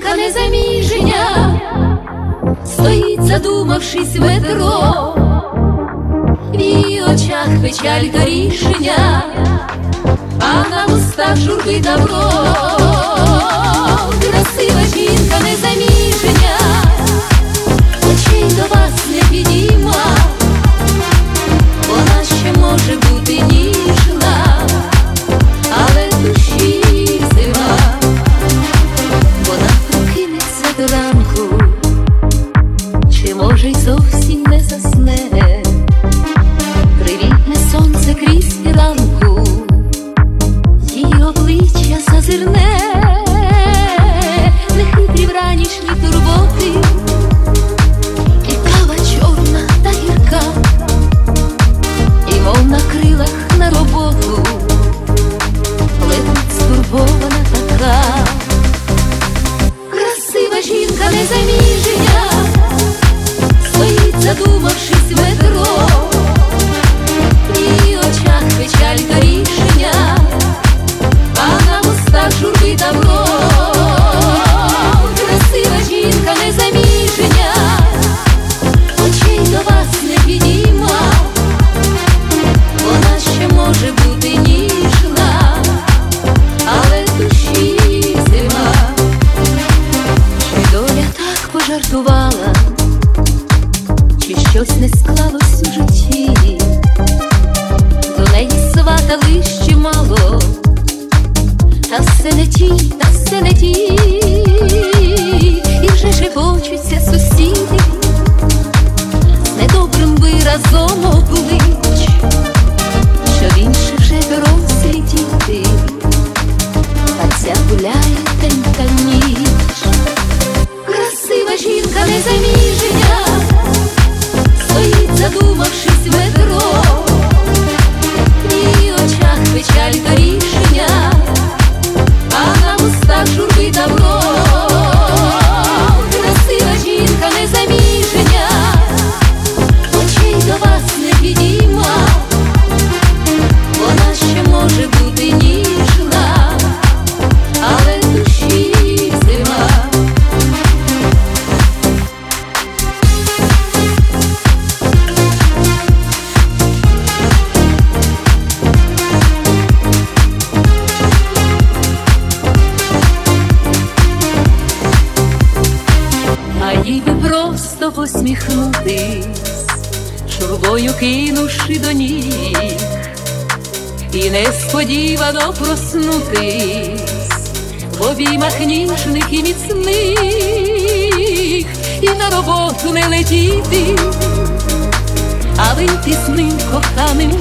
жінка незаміжня, стоїть, задумавшись, в метро, в її очах печаль та рішення, а на устах журби добро. Красива жінка незаміжня, очей до вас не підійма, вона ще може бути ніжна, але душі зима. Вона прокинеться до ранку, чи може й зовсім не засне, привітне сонце крізь фіранку, її обличчя зазирне, нехитрі вранішні турботи, і кава чорна та гірка, і мов на крилах на роботу летить стурбована така. Красива жінка незаміжня, стоїть, задумавшись, в метро, в її очах печаль та рішення, а на устах журби добро. Красива жінка незаміжня, очей до вас не підійма, вона ще може бути ніжна, але душі зима. Чи доля так пожартувала, чи щось не склалось у житті, до неї сватали ще мало, та все не ті, та все не ті, і вже шепочуться сусіди, з недобрим виразом облич, що в інших вже дорослі діти, а ця гуляє день та ніч. Красива жінка незаміжня, стоїть, задумавшись, в метро, в її очах печаль та рішення, а на устах журби добро. Красива жінка незаміжня, очей до вас не підійма, вона ще може бути ніжна, але душі зима. А їй би просто посміхнутись, журбою кинувши до ніг, і несподівано проснутись в обіймах ніжних і міцних, і на роботу не летіти, а вийти з ним коханим